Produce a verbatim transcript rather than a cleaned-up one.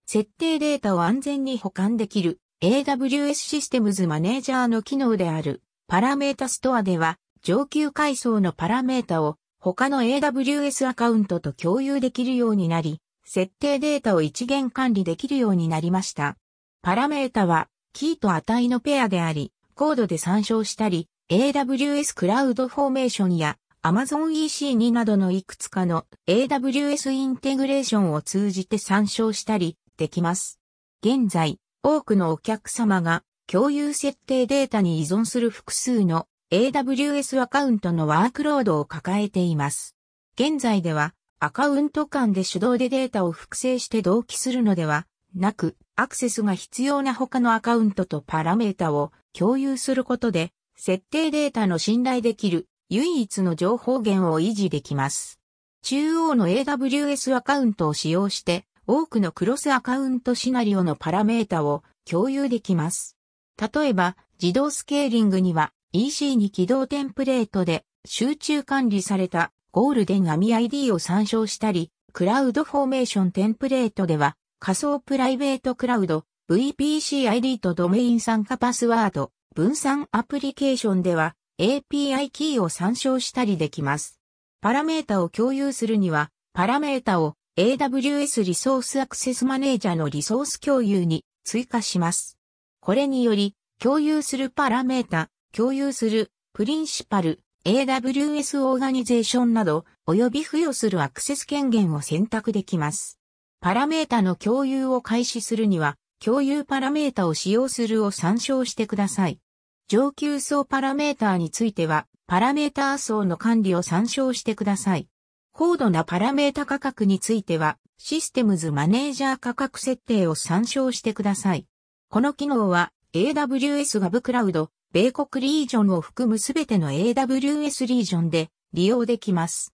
設定データを安全に保管できる エーダブリューエス システムズマネージャーの機能であるパラメータストアでは上級階層のパラメータを他の エーダブリューエス アカウントと共有できるようになり、設定データを一元管理できるようになりました。パラメータはキーと値のペアであり、コードで参照したり、エーダブリューエス クラウドフォーメーションや アマゾンイーシーツー などのいくつかの エーダブリューエス インテグレーションを通じて参照したりできます。現在、多くのお客様が共有設定データに依存する複数の エーダブリューエス アカウントのワークロードを抱えています。現在ではアカウント間で手動でデータを複製して同期するのではなく、アクセスが必要な他のアカウントとパラメータを共有することで、設定データの信頼できる唯一の情報源を維持できます。中央の エーダブリューエス アカウントを使用して、多くのクロスアカウントシナリオのパラメータを共有できます。例えば、自動スケーリングには イーシー に起動テンプレートで集中管理されたゴールデンアミ アイディー を参照したり、クラウドフォーメーションテンプレートでは仮想プライベートクラウド、ブイピーシーアイディー とドメイン参加パスワード、分散アプリケーションでは エーピーアイ キーを参照したりできます。パラメータを共有するには、パラメータを エーダブリューエス リソースアクセスマネージャのリソース共有に追加します。これにより、共有するパラメータ、共有するプリンシパル、エーダブリューエス オーガニゼーションなど、及び付与するアクセス権限を選択できます。パラメータの共有を開始するには、共有パラメータを使用するを参照してください。上級層パラメータについては、パラメータ層の管理を参照してください。高度なパラメータ価格については、システムズマネージャー価格設定を参照してください。この機能は、エーダブリューエス ガブクラウド、米国リージョンを含むすべての エーダブリューエス リージョンで利用できます。